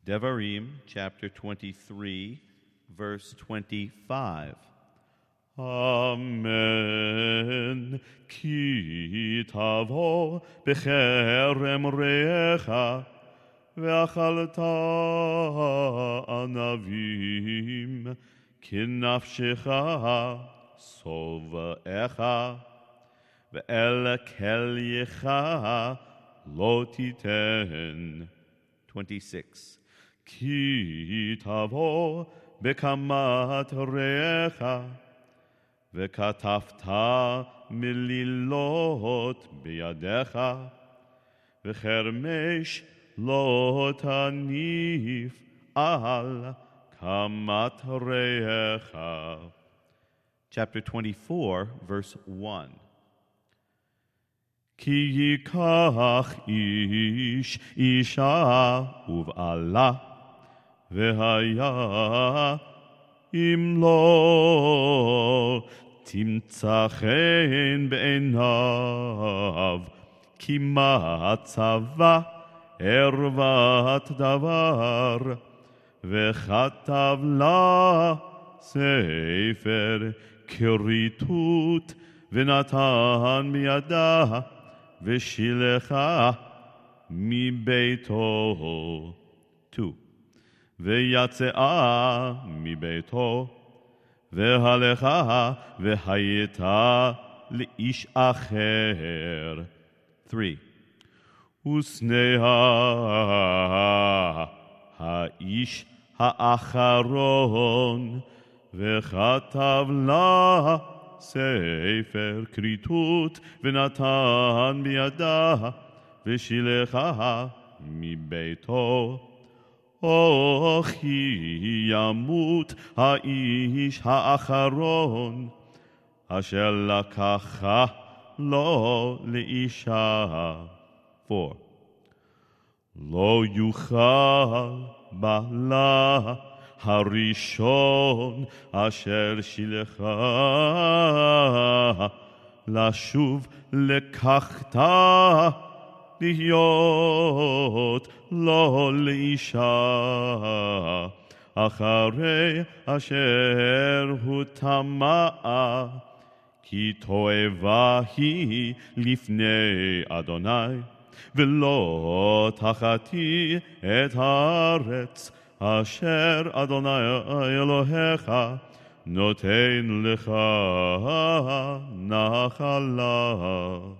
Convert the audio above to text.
Devarim, chapter 23, verse 25. Amen. Ki tavo becherem recha ve'achalta anavim kinafshecha sovaecha ve'el kelyecha lo titen. 26. Ki tavo bekamat recha וכתבת מלילות בידיך, וחרמש לא תניף על קמת רעך. Chapter 24, verse 1. כי ייקח איש אישה ובעלה, והיה אם לא תמצא חן בעיניו, כי מצבה ערוות דבר, וכתב לה ספר כריתות, ונתן בידה, ושילחה מביתו. 2. ויצאה מביתו, והלכה והייתה לאיש אחר. 3. ושנאה האיש האחרון, וכתב לה ספר כריתות, ונתן בידה, ושילחה מביתו. כי ימות האיש האחרון, אשר לקחה לו לאישה. 4. לא יוכל בעלה הראשון, אשר שילחה לשוב לקחתה, להיות לא לאישה, אחרי אשר הוא טמאה, כי תועבה היא לפני אדוני, ולא תחתי את הארץ, אשר אדוני אלוהיך נותן לך נחלה.